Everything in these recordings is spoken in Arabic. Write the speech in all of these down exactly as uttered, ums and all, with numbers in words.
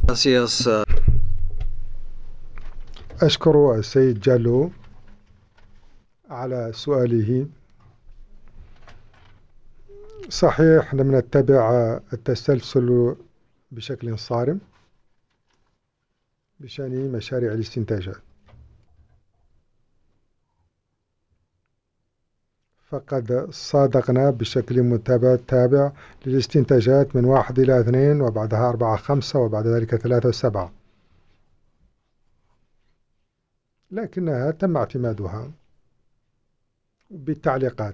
Gracias. أشكر السيد جالو على سؤاله. صحيح لم نتبع التسلسل بشكل صارم بشأن مشاريع الاستنتاجات، فقد صادقنا بشكل متابع للاستنتاجات من واحد إلى اثنين وبعدها أربعة خمسة وبعد ذلك ثلاثة سبعة، لكنها تم اعتمادها بالتعليقات.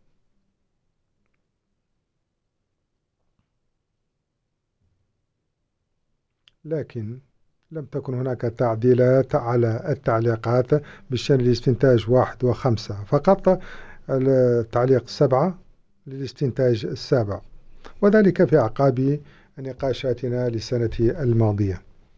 لكن لم تكن هناك تعديلات على التعليقات بشأن الاستنتاج واحد وخمسة، فقط التعليق سبعة للاستنتاج السابع، وذلك في أعقاب نقاشاتنا للسنة الماضية.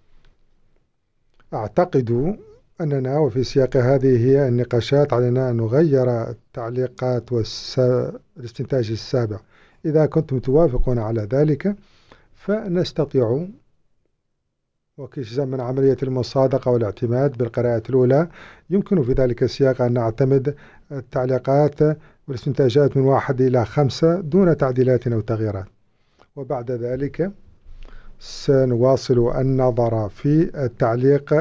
أعتقد أننا وفي سياق هذه هي النقاشات علينا أن نغير التعليقات والاستنتاج السابع. إذا كنتم توافقون على ذلك فنستطيع وكجزء من عملية المصادقة والاعتماد بالقراءة الأولى يمكن في ذلك السياق أن نعتمد التعليقات والاستنتاجات من واحد إلى خمسة دون تعديلات أو تغييرات، وبعد ذلك سنواصل النظر في التعليق